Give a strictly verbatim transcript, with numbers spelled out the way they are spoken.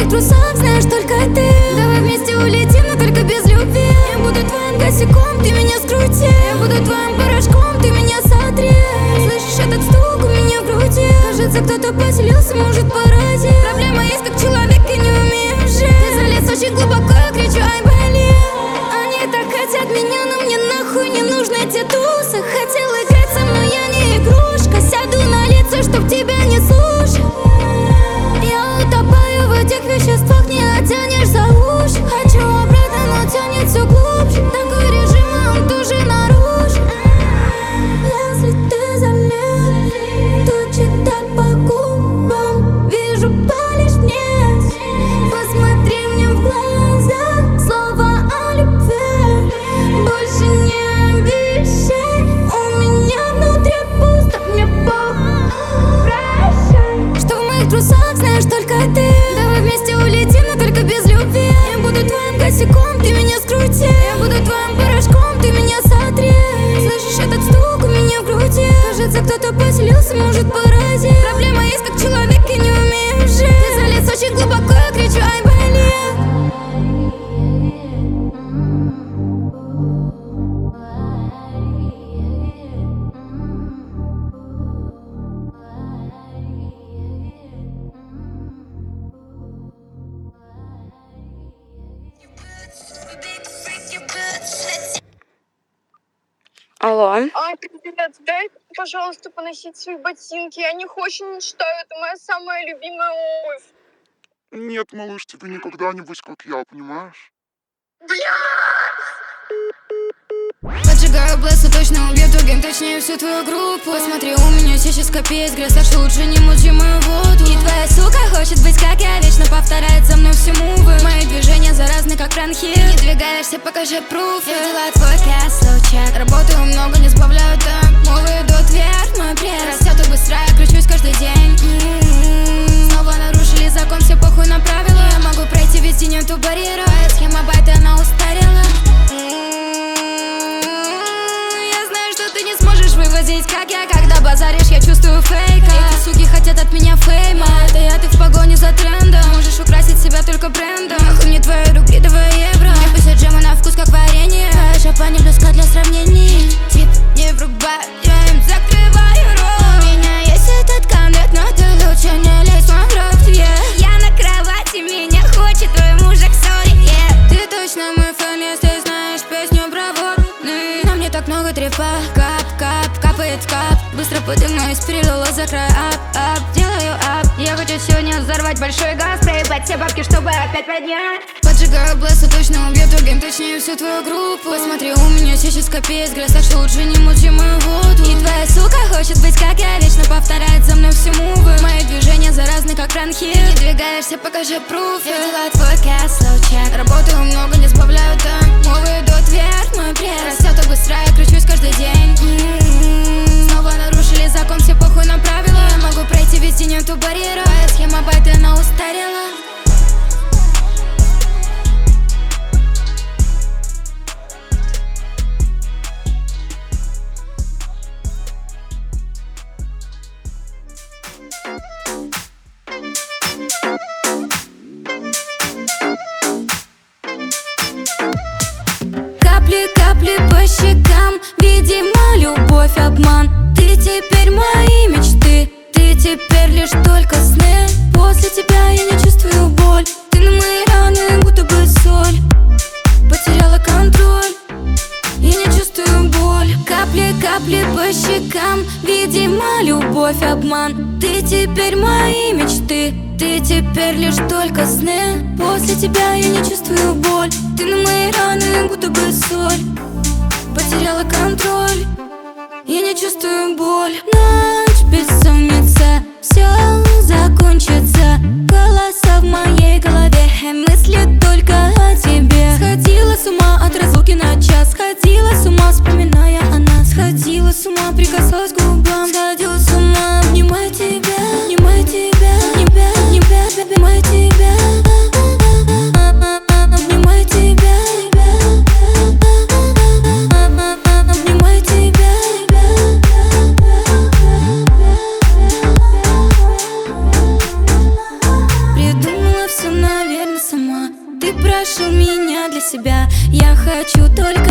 трусах знаешь только ты. Давай вместе улетим, но только без любви. Я буду твоим косяком, ты меня скрути. Я буду твоим порошком, ты меня сотри. Слышишь этот стук у меня в груди? Кажется, кто-то поселился, может поразить. Проблема есть, как человек, и не умеешь жить. Ты залез очень глубоко, я кричу, ай, блин. Они так хотят меня, но мне нахуй не нужны эти тусы. Хотел играть со мной, я не игрушка. Сяду на лицо, чтоб тебя не слушать. Я утопаю в этих веществах, не оттянешь за уши. Хочу обратно, но тянет все глубже. Такой режим, а он тоже наружу. Если ты залез, то читать по губам. Вижу, палишь мне. Посмотри мне в глаза. Слова о любви больше не обещай. У меня внутри пусто, мне похуй. Прощай. Что в моих трусах знаешь только ты. Давай вместе улетим, но только без любви. Я буду твоим косяком, ты меня скрути. Я буду твоим порошком, ты меня сотри. Слышишь этот стук у меня в груди? Кажется, кто-то поселился, может поразить. Проблема есть, как человек, и не умеешь жить. Ты залез очень глубоко, я кричу, ай, блин. Алло. А, привет, дай, пожалуйста, поносить свои ботинки. Я них очень мечтаю, это моя самая любимая обувь. Нет, малыш, тебе никогда не быть, как я, понимаешь? Бля! Поджигаю блэсу, точно убью тугим, точнее всю твою группу. Посмотри, у меня сейчас капец грязь, так что лучше не мучи мою воду. И твоя сука хочет быть как я, вечно повторяет за мной все мувы. Мои движения заразны, как ранхи. Не двигаешься, покажи пруф. Я взяла твой castle check. Работаю много, не сбавляю темп. Мовы идут вверх, мой пресс растет так быстро, я кручусь каждый день. М-м-м. Снова нарушили закон, все похуй на правила. Я могу пройти, везде нету барьера. Твоя схема байта, она устарела. Вывозить, как я, когда базаришь, я чувствую фейк. Эти суки хотят от меня фейма. Это я, ты в погоне за трендом. Можешь украсить себя только брендом. Нахуй мне твои рубли, давай евро. Мне пусть джемы на вкус, как варенье. Твоя жопа не близка для сравнений. Тип не врубай, я им закрываю рот. У меня есть этот конверт, но ты лучше не лезь в мой рот, yeah. Я на кровати, меня хочет твой мужик, сори, yeah. Ты точно мой фэн, если знаешь песню про водный. На мне так много трепа. Капает кап, быстро поднимаюсь, перелила за край. Ап, ап, делаю ап. Я хочу сегодня взорвать большой газ, проебать все бабки, чтобы опять поднять. Поджигаю блэсу, точно убью тугим, точнее всю твою группу. Посмотри, у меня сейчас капец грязь, так что лучше не мучи мою воду. И твоя сука хочет быть как я, вечно повторяет за мной все мувы. Мои движения заразны, как ранхи. Не двигаешься, покажи пруф. Я взяла твой castle check. Работаю много, не сбавляю темп. Мовы идут вверх, мой пресс растет так быстро, я кручусь каждый день. Снова нарушили закон, все похуй на правила. Я могу пройти, везде нету барьера. Твоя схема байта, она устарела. Капли, капли по щекам, видимо, любовь, обман. Ты теперь мои мечты, ты теперь лишь только сны. После тебя я не чувствую боль. Ты на мои раны, будто бы соль. Потеряла контроль, я не чувствую боль. Капли, капли по щекам, видимо, любовь, обман. Ты теперь мои мечты, ты теперь лишь только сны. После тебя я не чувствую боль. Ты на мои раны, будто бы соль. Потеряла контроль, я не чувствую боль. Ночь бессонница, все закончится. Голоса в моей голове, мысли только о тебе. Сходила с ума от разлуки на час. Сходила с ума, вспоминая о нас. Сходила с ума, прикасалась к губам. Сходила с ума, обнимая тебя, обнимая тебя, обнимая тебя, обнимая тебя, обнимая тебя, обнимая тебя. хочу только